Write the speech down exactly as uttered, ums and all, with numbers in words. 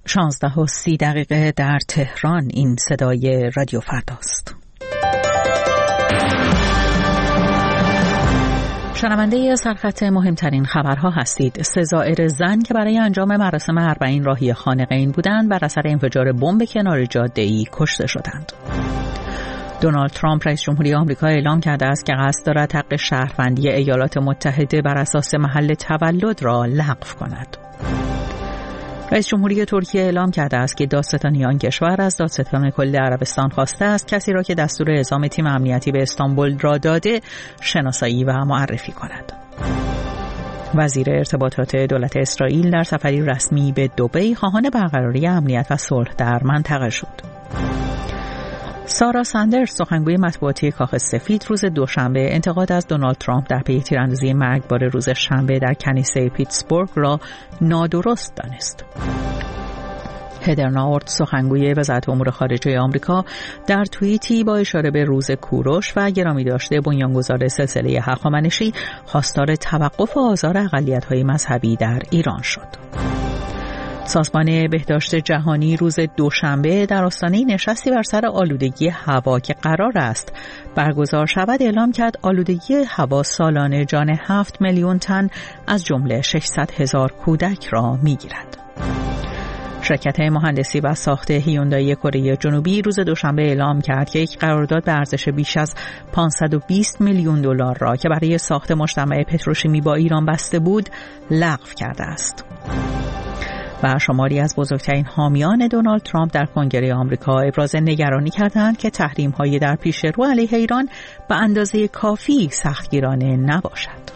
شانزده و سی دقیقه در تهران. این صدای رادیو فرداست. شنونده سرخط مهمترین خبرها هستید. سه زائر زن که برای انجام مراسم اربعین راهی خانقین بودند بر اثر انفجار بمب کنار جاده‌ای کشته شدند. دونالد ترامپ رئیس جمهوری آمریکا اعلام کرده است که قصد دارد حق شهروندی ایالات متحده بر اساس محل تولد را لغو کند. رئیس جمهوری ترکیه اعلام کرده است که دادستانی آن کشور از دادستان کل عربستان خواسته است کسی را که دستور اعزام تیم امنیتی به استانبول را داده شناسایی و معرفی کند. وزیر ارتباطات دولت اسرائیل در سفری رسمی به دبی خواهان برقراری امنیت و صلح در منطقه شد. سارا ساندرز سخنگوی مطبوعاتی کاخ سفید روز دوشنبه انتقاد از دونالد ترامپ در پی تیراندازی مرگبار روز شنبه در کنیسه پیتسبورگ را نادرست دانست. هدر ناورت سخنگوی وزارت امور خارجه آمریکا در توییتی با اشاره به روز کوروش و گرامی داشته بنیانگذار سلسله هخامنشی خواستار توقف آزار اقلیت‌های مذهبی در ایران شد. سازمان بهداشت جهانی روز دوشنبه در آستانه نشستی بر سر آلودگی هوا که قرار است برگزار شود اعلام کرد آلودگی هوا سالانه جان هفت میلیون تن از جمله ششصد هزار کودک را می‌گیرد. شرکت مهندسی و ساخت هیوندای کره جنوبی روز دوشنبه اعلام کرد که یک قرارداد به ارزش بیش از پانصد و بیست میلیون دلار را که برای ساخت مجتمع پتروشیمی با ایران بسته بود لغو کرده است. و شماری از بزرگترین حامیان دونالد ترامپ در کنگره آمریکا ابراز نگرانی کردند که تحریم‌های در پیش رو علیه ایران به اندازه کافی سختگیرانه نباشد.